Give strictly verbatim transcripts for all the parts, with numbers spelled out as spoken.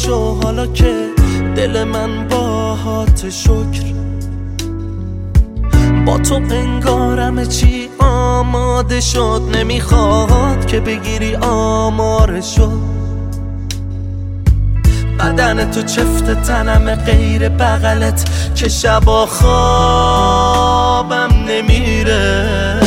شو حالا که دل من باهات شکر. با تو انگارم چی آماده شد، نمیخواد که بگیری آمارشو. بدن تو چفت تنم غیر بغلت که شبا خوابم نمیره.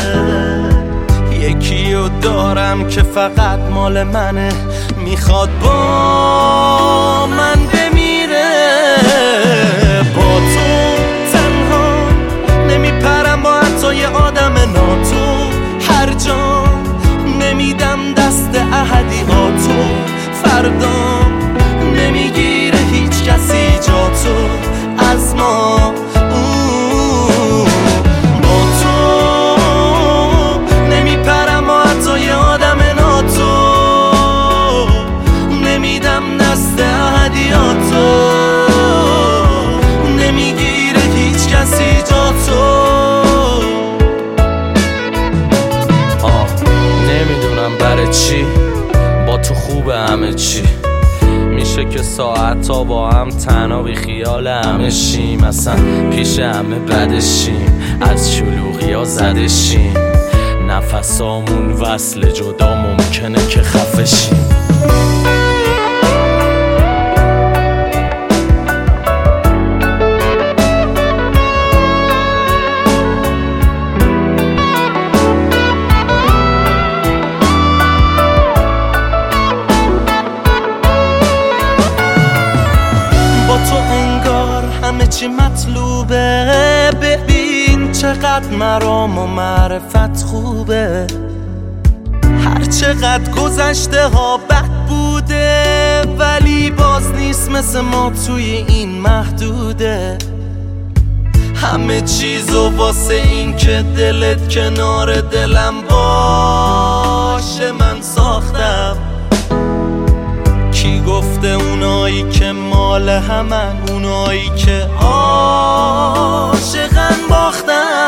یکیو دارم که فقط مال منه، میخواد با من بمیره. با تو تنها نمیپرم با حتی یه آدم ناتو، هر جا نمیدم دست احدیاتو. فردا نمیگیره هیچ کسی جا تو از ما. با تو نمیپرم با حتی یه آدم ناتو، نمیدم دست احدیاتو. نمیگیره هیچ کسی جا تو. آه نمیدونم برای چی با تو خوبه همه چی. میشه که ساعت تا با هم تنها بی خیال همه شیم، اصلا پیش همه بدشیم، از شلوغی ها زدشیم. نفسامون وصل جدا ممکنه که خفه شیم. تو انگار همه چی مطلوبه، ببین چقدر مرام و معرفت خوبه. هر چقدر گذشته ها بد بوده، ولی باز نیست مثل ما توی این محدوده. همه چیزو واسه این که دلت کنار دلم باشه من ساختم. کی گفته اونایی که مال همن، اونایی که عاشقن باختن.